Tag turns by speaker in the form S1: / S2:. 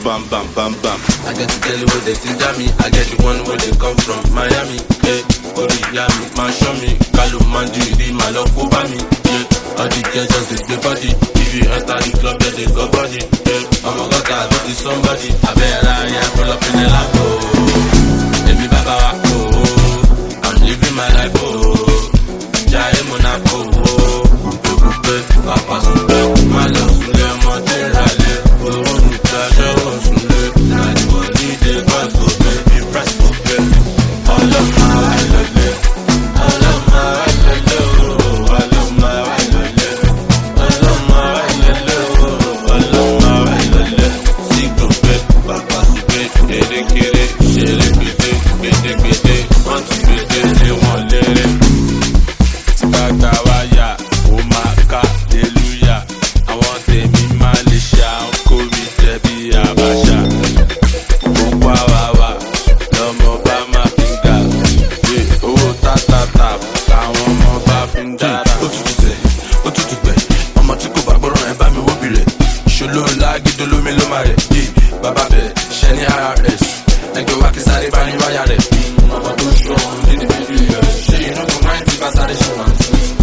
S1: bam bam bam bam.
S2: I get to tell you where they ginger me. I get the one where they come from Miami. Hey, Oriyami, man show me. Kalu Manji, the man love over me. Yeah, all the girls just they play body. If you enter the club, yeah, they go body. Yeah, oh my God, I do this somebody. I better yeah, pull up in the Lambo. Baby Baba Wako, I'm living my life. Oh, Jai Monaco. Papa Sule, my love Sule, my dear Rale. Oh, Nutasha, Sule. Now the money they got go baby, press go baby. All of my lele, all of my lele, all of my lele, all of my lele, all of my lele. See go baby, Papa Sule, kere kere, shere kere, kere kere, want to be there, they want lele. Tagawaya, Omaka, Deluya. I want a me Malaysia, call me Debbie Abasha. Wawa, no more by my finger. Yeah, oh, ta, I want more by finger. What to say? I'm a tickle baboro and by me wobble. Sholo like it, do me lomare. Baba be, Shani RS. And go back inside the valley, why are they? I'm a too strong, in the video. She no go mind if I start the show.